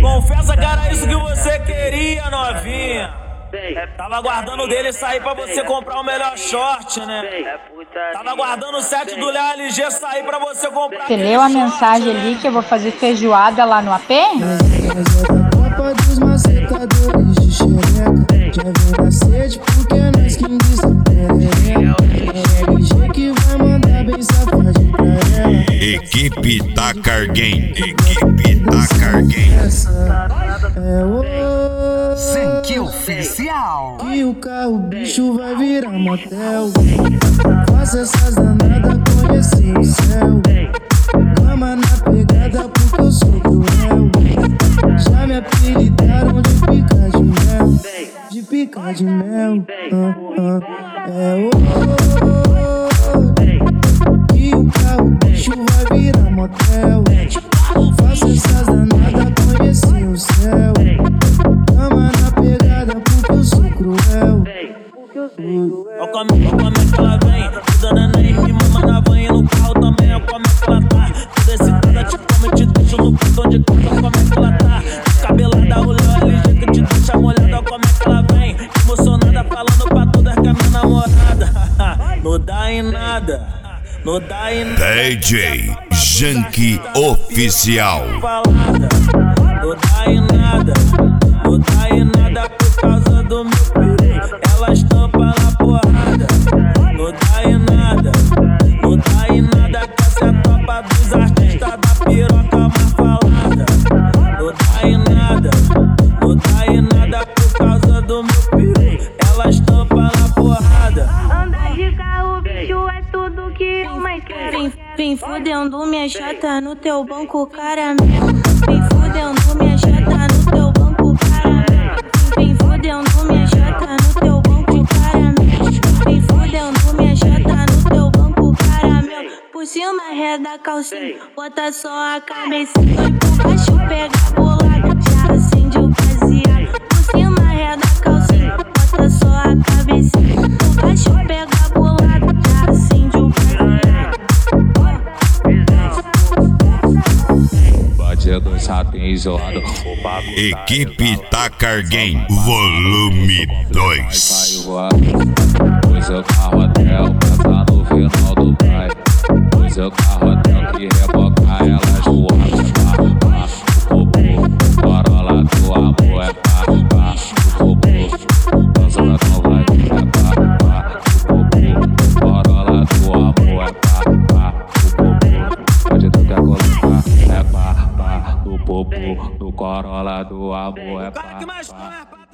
Confessa que era isso que você queria, novinha. Tava aguardando dele sair pra você comprar o melhor short, né? Tava aguardando o set do Léo LG sair pra você comprar. Você leu a mensagem ali que eu vou fazer feijoada lá no AP? Copa dos macetadores de xereca. Já vem na sede porque nós quem diz é LG que vai mandar bem safadinho pra ela. Equipe Dakar Game. Equipe Dakar Game. Essa é o Zank Oficial. que o carro bicho vai virar motel. Faça essas danadas conhecer o céu. Cama na pegada porque eu sou cruel. Já me apelidaram de pica de mel. De pica de mel. É o que o carro bicho vai virar motel. Faça essas danadas conhecer o céu. Cama na pegada porque eu sou cruel. Olha como é que ela vem, toda neném, me mama na van e no carro também. Olha como é que ela tá, toda excitada, te come, te deixa no portão de casa. Olha como é que ela tá, descabelada, o Léo LG que te deixa molhada. Olha como é que ela vem, emocionada, falando pra todas que é minha namorada. Não dá em nada, não dá em nada. DJ Zank Oficial. Não dá em nada, não dá em nada por causa do meu perigo. Ela estampa na porrada. Não dá em nada, não dá em nada. Que essa é a tropa dos artistas da piroca mais falada. Não dá em nada, não dá em nada por causa do meu perigo. Ela estampa na porrada. Andar de carro, bicho, é tudo que eu mais quero. Vem fudendo minha chata no teu banco, caramelo. Vem fudendo minha chata no teu banco, caramelo. Vem fudendo minha chata no teu banco, caramelo. Vem fudendo minha chata no teu banco, caramelo. Por cima reda calcinha, bota só a cabecinha. E por baixo pega a bolada, já acende o baseado. Por cima reda calcinha, bota só a cabecinha. Por baixo pega a bolada, já acende o baseado. Batendo sapinho isolado. Equipe Dakar Game Volume 2. Pois o carro até o passar no final do pai. Pois o carro até que rebocar elas voam. O popô, corola do amor é pá. O popô, dança não vai é pá. O popô, corola do amor é pá. O popô, onde tu quer colocar é pá. No popô, no corola do amor é pá.